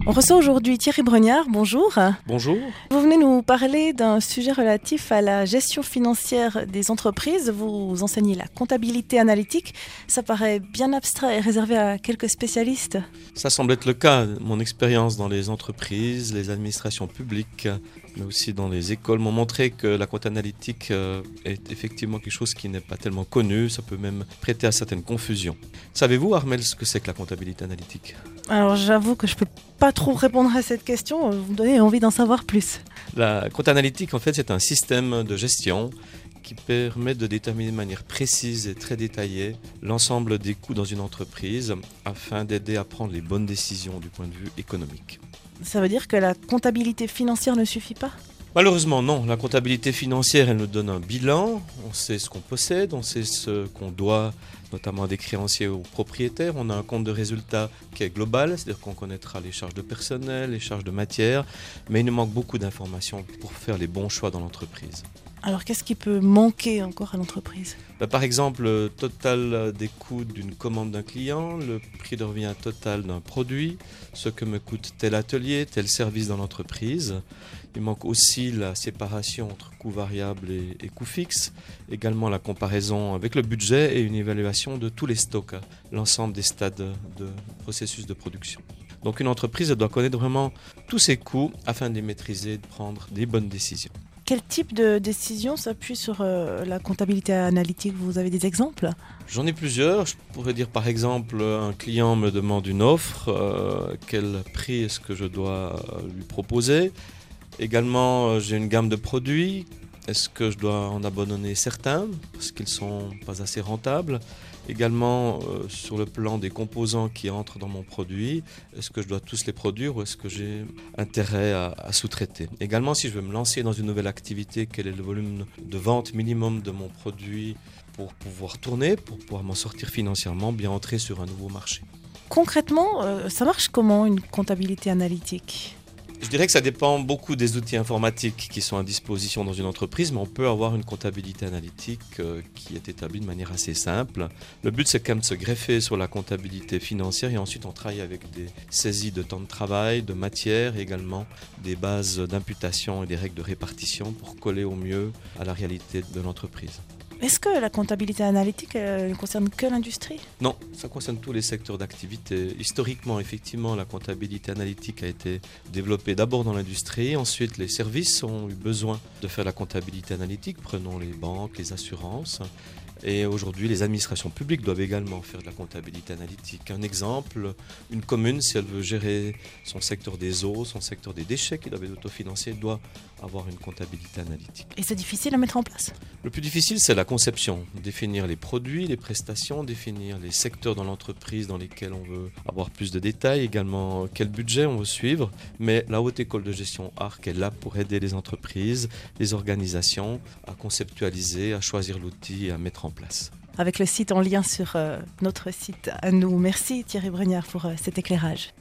On reçoit aujourd'hui Thierry Bregnard, bonjour. Bonjour. Vous venez nous parler d'un sujet relatif à la gestion financière des entreprises. Vous enseignez la comptabilité analytique. Ça paraît bien abstrait et réservé à quelques spécialistes. Ça semble être le cas. Mon expérience dans les entreprises, les administrations publiques, mais aussi dans les écoles m'ont montré que la compte analytique est effectivement quelque chose qui n'est pas tellement connu. Ça peut même prêter à certaines confusions. Savez-vous, Armel, ce que c'est que la comptabilité analytique ? Alors j'avoue que je ne peux pas trop répondre à cette question. Vous me donnez envie d'en savoir plus. La compte analytique, en fait, c'est un système de gestion qui permet de déterminer de manière précise et très détaillée l'ensemble des coûts dans une entreprise afin d'aider à prendre les bonnes décisions du point de vue économique. Ça veut dire que la comptabilité financière ne suffit pas ? Malheureusement non, la comptabilité financière elle nous donne un bilan, on sait ce qu'on possède, on sait ce qu'on doit notamment à des créanciers ou propriétaires, on a un compte de résultat qui est global, c'est-à-dire qu'on connaîtra les charges de personnel, les charges de matière, mais il nous manque beaucoup d'informations pour faire les bons choix dans l'entreprise. Alors qu'est-ce qui peut manquer encore à l'entreprise ? Par exemple, le total des coûts d'une commande d'un client, le prix de revient total d'un produit, ce que me coûte tel atelier, tel service dans l'entreprise. Il manque aussi la séparation entre coûts variables et coûts fixes, également la comparaison avec le budget et une évaluation de tous les stocks, l'ensemble des stades de processus de production. Donc une entreprise doit connaître vraiment tous ses coûts afin de les maîtriser et de prendre des bonnes décisions. Quel type de décision s'appuie sur la comptabilité analytique ? Vous avez des exemples ? J'en ai plusieurs. Je pourrais dire par exemple, un client me demande une offre, quel prix est-ce que je dois lui proposer ? Également, j'ai une gamme de produits. Est-ce que je dois en abandonner certains parce qu'ils ne sont pas assez rentables ? Également, sur le plan des composants qui entrent dans mon produit, est-ce que je dois tous les produire ou est-ce que j'ai intérêt à sous-traiter ? Également, si je veux me lancer dans une nouvelle activité, quel est le volume de vente minimum de mon produit pour pouvoir tourner, pour pouvoir m'en sortir financièrement, bien entrer sur un nouveau marché ? Concrètement, ça marche comment une comptabilité analytique ? Je dirais que ça dépend beaucoup des outils informatiques qui sont à disposition dans une entreprise, mais on peut avoir une comptabilité analytique qui est établie de manière assez simple. Le but, c'est quand même de se greffer sur la comptabilité financière et ensuite on travaille avec des saisies de temps de travail, de matière et également des bases d'imputation et des règles de répartition pour coller au mieux à la réalité de l'entreprise. Est-ce que la comptabilité analytique ne concerne que l'industrie ? Non, ça concerne tous les secteurs d'activité. Historiquement, effectivement, la comptabilité analytique a été développée d'abord dans l'industrie. Ensuite, les services ont eu besoin de faire la comptabilité analytique. Prenons les banques, les assurances. Et aujourd'hui, les administrations publiques doivent également faire de la comptabilité analytique. Un exemple, une commune, si elle veut gérer son secteur des eaux, son secteur des déchets qui doivent être autofinancés, doit avoir une comptabilité analytique. Et c'est difficile à mettre en place ? Le plus difficile, c'est la conception. Définir les produits, les prestations, définir les secteurs dans l'entreprise dans lesquels on veut avoir plus de détails, également quel budget on veut suivre. Mais la Haute École de Gestion ARC est là pour aider les entreprises, les organisations à conceptualiser, à choisir l'outil et à mettre en place. Avec le site en lien sur notre site à nous. Merci Thierry Bregnard pour cet éclairage.